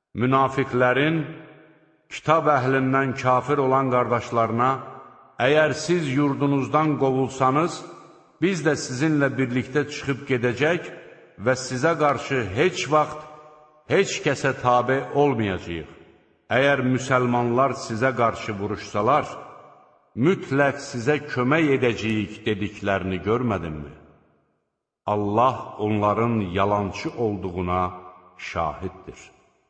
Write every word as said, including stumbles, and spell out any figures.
Münafiqlərin kitab əhlindən kafir olan qardaşlarına, əgər siz yurdunuzdan qovulsanız, biz də sizinlə birlikdə çıxıb gedəcək və sizə qarşı heç vaxt heç kəsə tabe olmayacaq. Əgər müsəlmanlar sizə qarşı vuruşsalar, mütləq sizə kömək edəcəyik dediklərini görmədinmi? Allah onların yalançı olduğuna şahiddir.